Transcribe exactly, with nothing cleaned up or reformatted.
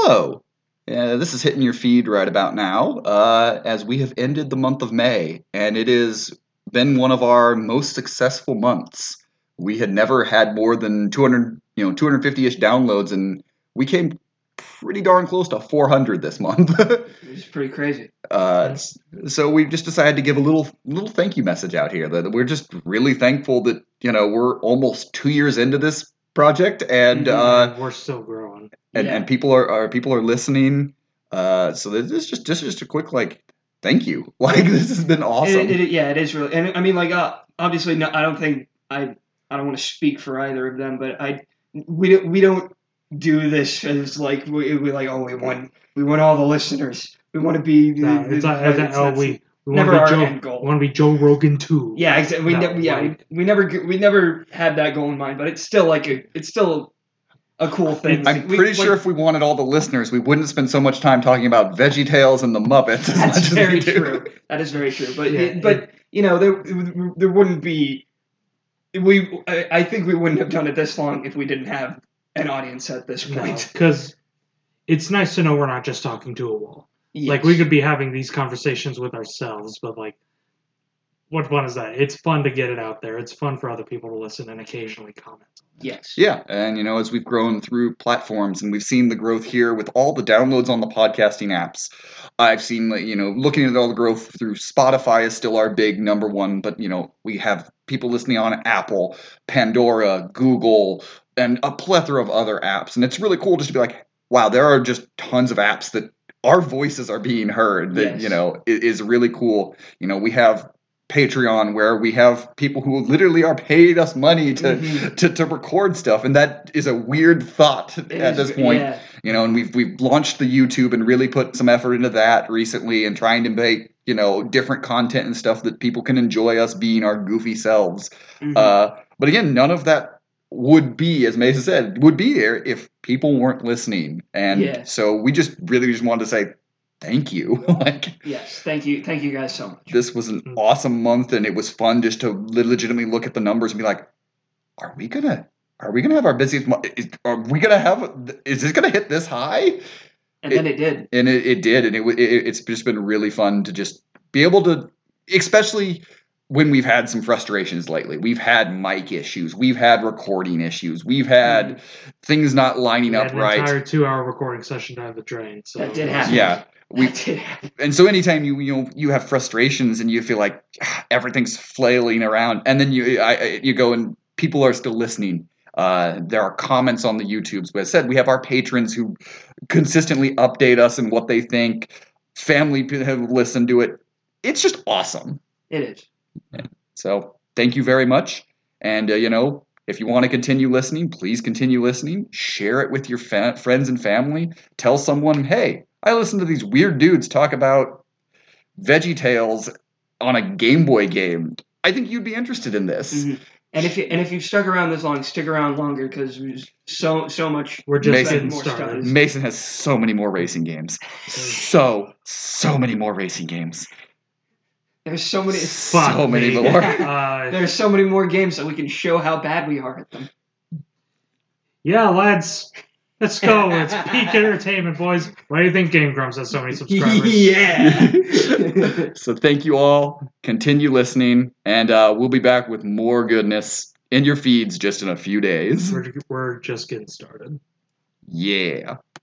Hello. Uh, this is hitting your feed right about now, uh, as we have ended the month of May, and it has been one of our most successful months. We had never had more than two hundred, you know, two hundred fifty-ish downloads, and we came pretty darn close to four hundred this month. It's pretty crazy. Uh, so we just decided to give a little little thank you message out here. That we're just really thankful that you know we're almost two years into this project, and uh, we're still growing. And, Yeah. and people are, are people are listening. Uh, so this is just just just a quick like thank you. Like this has been awesome. It, it, yeah, it is really, and I mean, like, uh, obviously, no, I don't think I, I don't want to speak for either of them, but I, we don't, we don't do this as like we, we like, oh, we want, we want all the listeners, we want to be. No, the, it's the, not, it's it's- not- oh, it's we we never want to our be end Joe. goal. We want to be Joe Rogan too. Yeah, exactly. We, No, ne- yeah, like- we, we never, we never had that goal in mind, but it's still like a, it's still a cool thing. I'm We- pretty like, sure if we wanted all the listeners, we wouldn't spend so much time talking about VeggieTales and the Muppets as That's much very as we do. true. That is very true. But Yeah, it, but you know there there wouldn't be we I, I think we wouldn't have done it this long if we didn't have an audience at this point. because it's nice to know we're not just talking to a wall. Yes. Like we could be having these conversations with ourselves, but like, what fun is that? It's fun to get it out there. It's fun for other people to listen and occasionally comment. yes. Yeah, and you know, as we've grown through platforms and we've seen the growth here with all the downloads on the podcasting apps, I've seen, like, you know, looking at all the growth through Spotify is still our big number one, but you know, we have people listening on Apple, Pandora, Google, and a plethora of other apps, and it's really cool just to be like, wow, there are just tons of apps that our voices are being heard. That Yes. you know i- is really cool. You know, we have Patreon where we have people who literally are paid us money to Mhm. to, to record stuff, and that is a weird thought It at is- this point. yeah. You know, and we've we've launched the YouTube and really put some effort into that recently, and trying to make you know different content and stuff that people can enjoy us being our goofy selves. Mhm. Uh, but again, none of that would be, as Mesa said, would be there if people weren't listening, and Yeah. so we just really just wanted to say thank you. Like. Yes. Thank you. Thank you guys so much. This was an Mhm. awesome month, and it was fun just to le- legitimately look at the numbers and be like, "Are we gonna? Are we gonna have our busiest? Mo- is, are we gonna have? Is this gonna hit this high?" And then it did. And it, it did, and it, wa- it it's just been really fun to just be able to, especially when we've had some frustrations lately. We've had mic issues, we've had recording issues, we've had things not lining We up had an right. entire two-hour recording session down the drain. So That did happen. Yeah. We, That did happen. and so anytime you you know you have frustrations and you feel like ah, everything's flailing around, and then you I, I- you go and people are still listening. Uh, there are comments on the YouTubes. But as I said, we have our patrons who consistently update us and what they think. Family p- have listened to it. It's just awesome. It is. So thank you very much. And uh, you know, if you want to continue listening, please continue listening. Share it with your fa- friends and family. Tell someone, hey, I listen to these weird dudes talk about VeggieTales on a Game Boy game. I think you'd be interested in this. Mhm. And if you and if you've stuck around this long, stick around longer because there's so so much. We're just Mason- getting more started. stuff. Mason has so many more racing games. So, so many more racing games. There's so many. Fuck so many me. more. Uh, There's so many more games that we can show how bad we are at them. yeah, lads. Let's go. It's peak entertainment, boys. Why do you think Game Grumps has so many subscribers? yeah. So thank you all. Continue listening, and uh, we'll be back with more goodness in your feeds just in a few days. We're, we're just getting started. Yeah.